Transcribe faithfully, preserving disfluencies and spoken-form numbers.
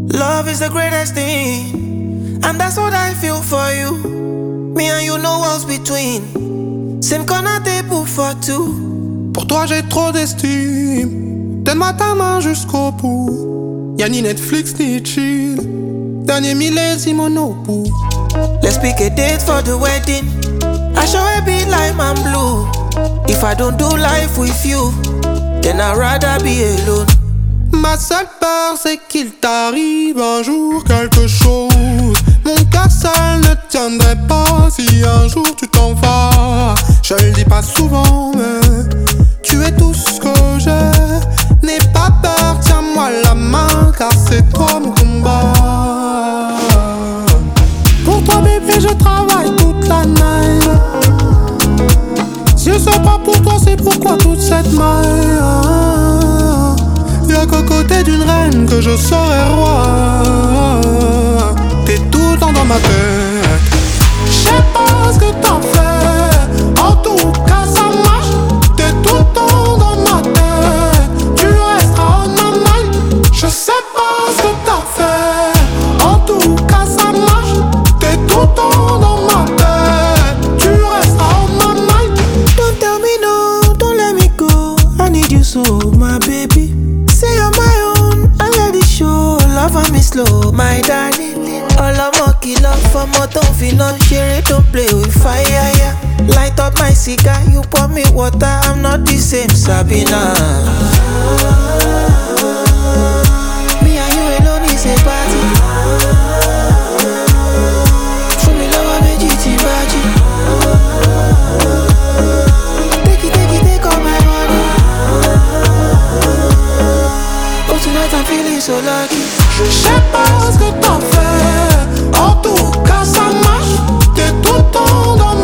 Love is the greatest thing, and that's what I feel for you. Me and you, no walls between. Same corner table for two. Pour toi j'ai trop d'estime. Donne-moi ta main jusqu'au bout. Y'a ni Netflix ni chill. Dernier millésime monopou. Let's pick a date for the wedding. I sure will be lime and blue. If I don't do life with you, then I'd rather be alone. Ma seule peur c'est qu'il t'arrive un jour quelque chose. Mon cœur seul ne tiendrait pas si un jour tu t'en vas. Je le dis pas souvent mais tu es tout ce que j'ai. N'aie pas peur, tiens-moi la main car c'est toi mon combat. Pour toi bébé je travaille toute la night. Si c'est pas pour toi c'est pourquoi toute cette maille. Y'a qu'aux côtés d'une reine que je serai roi. T'es tout le temps dans ma tête. J'sais pas ce que t'en fais. En tout cas ça marche. T'es tout le temps dans ma tête. Tu resteras en ma mind. Je sais pas ce que t'as fait. En tout cas ça marche. T'es tout le temps dans ma tête. Tu resteras en ma mind. Don't tell me no, don't let me go. I need you so, my baby. Say you're my own, I let it show. Love on me slow, my darling. All I'm lucky love for more don't feel no share it, don't play with fire, yeah. Light up my cigar, you pour me water. I'm not the same, Sabina. Me and you alone is a party. Show me love, I'm a G T Baji. Take it, take it, take all my money. Oh, tonight I'm feeling so lucky. Je sais pas ce que t'en fais. En tout cas ça marche. T'es tout le temps dans